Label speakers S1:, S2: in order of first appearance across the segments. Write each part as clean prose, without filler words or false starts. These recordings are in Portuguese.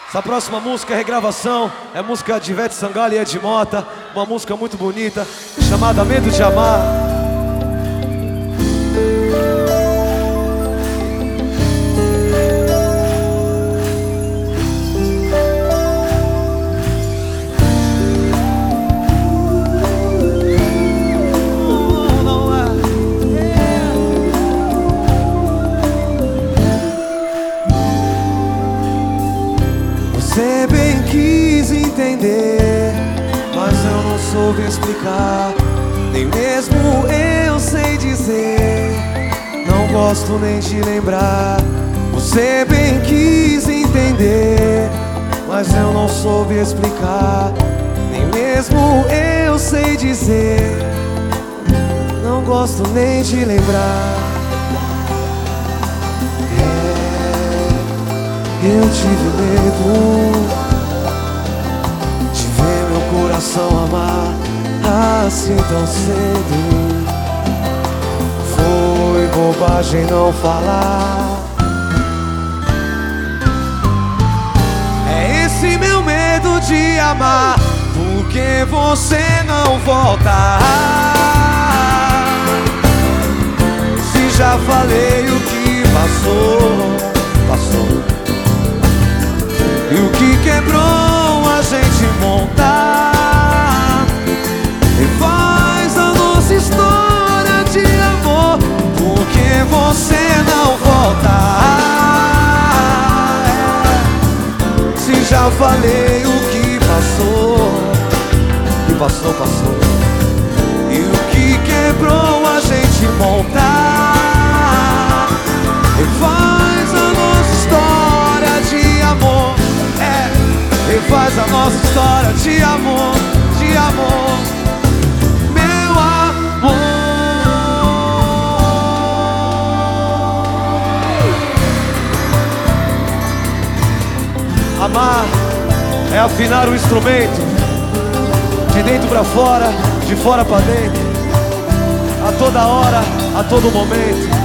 S1: Essa próxima música é regravação, é música de Ivete Sangalo e Ed Mota, uma música muito bonita, chamada Medo de Amar. Você bem quis entender, mas eu não soube explicar. Nem mesmo eu sei dizer, não gosto nem de lembrar. Você bem quis entender, mas eu não soube explicar. Nem mesmo eu sei dizer, não gosto nem de lembrar. Eu tive medo de ver meu coração amar assim tão cedo. Foi bobagem não falar. É esse meu medo de amar, porque você não volta. Se já falei o que passou, passou. E o que quebrou a gente montar refaz a nossa história de amor, porque você não volta. Se já falei o que passou, e passou, passou. E o que quebrou a gente montar refaz a nossa história de amor. Refaz a nossa história de amor, meu amor. Amar é afinar o instrumento, de dentro pra fora, de fora pra dentro, a toda hora, a todo momento.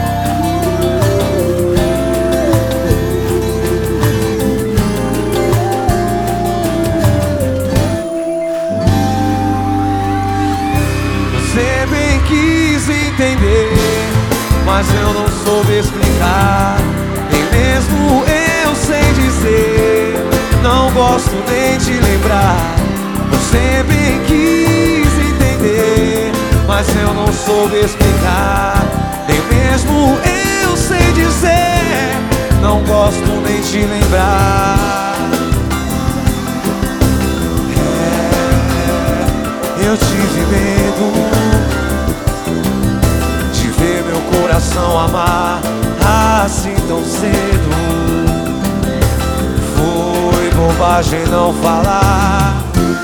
S1: Você bem quis entender, mas eu não soube explicar. Nem mesmo eu sei dizer, não gosto nem de lembrar. Você bem quis entender, mas eu não soube explicar. Nem mesmo eu sei dizer, não gosto nem de lembrar. Eu tive medo de ver meu coração amar assim tão cedo. Foi bobagem não falar.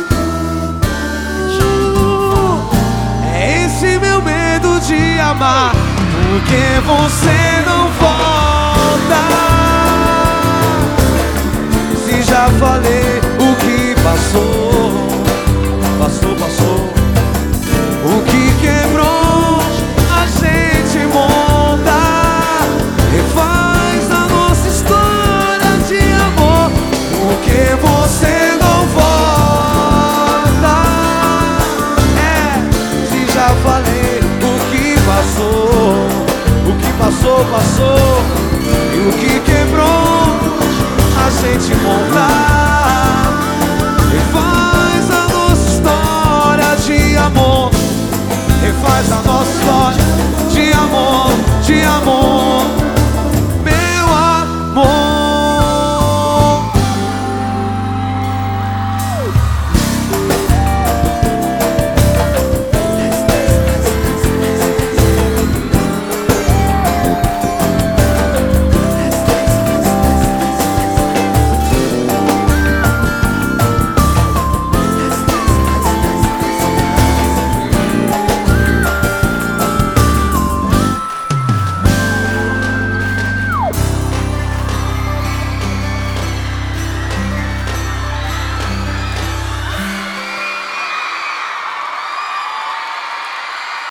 S1: É esse meu medo de amar, porque você não volta. Se já falei o que passou, passou, passou. O que quebrou a gente monta refaz a nossa história de amor, porque você não volta. Se já falei o que passou, passou. E o que quebrou a gente monta